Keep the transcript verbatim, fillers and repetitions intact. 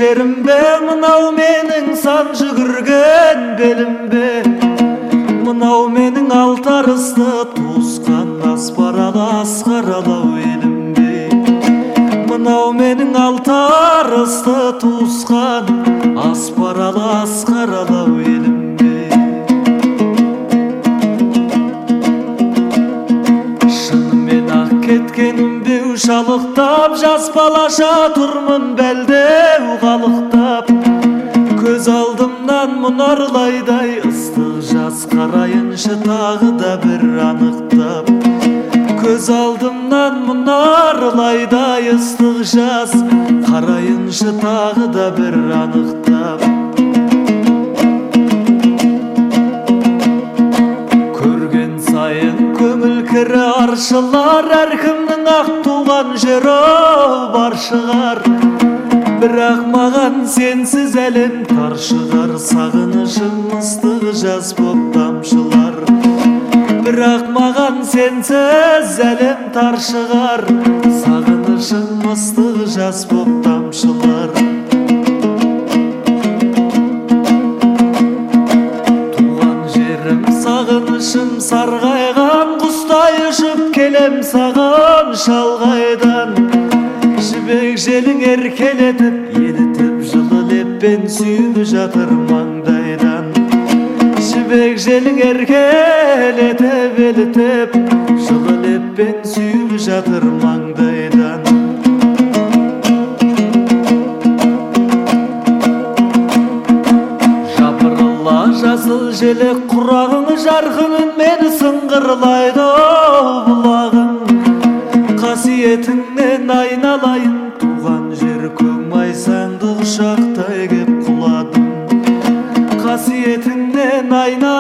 жеримбе, мынау менің сан жүгірген белимбе. Мынау менің алтарысты туысқан аспаралы асқаралау елімбе. Мынау менің алтарысты туысқан аспаралы асқаралау елімбе. Шынымен ақ кеткенімбе ушалықтап, жас балаша тұрмын бәлдеу қалықтап. Көз алдымнан мұнарлайдай ыстық жас қарайыншы тағы да бір анықтап. Көз алдымнан мұнарлайдай ыстық жас қарайыншы тағы да бір анықтап. Көрген сайын көңіл кірі аршылар, әркімнің ақ туған жері бар шығар. Бірақ маған сенсіз әлем тар шығар, сағынышым ыстық жас боп тамшылар. Бірақ маған сенсіз әлем тар шығар, сағынышым ыстық жас боп тамшылар. Туған жерім сағынышым сарғайған, құстай ұшып келем саған шалғайдан. Жібек желің еркелетіп, елітіп, жылы леппен сүйіп жатыр маңдайдан. Жібек желің еркелетіп, елітіп, жылы леппен сүйіп жатыр маңдайдан. Жапырыла жасыл желек құрағың, жарқының мені сыңғырлайды бұлағың. Қасиетіңнен айналайын, туған жер көк майсаңды құшақтай кеп құладым. Қасиетіңнен айналайын,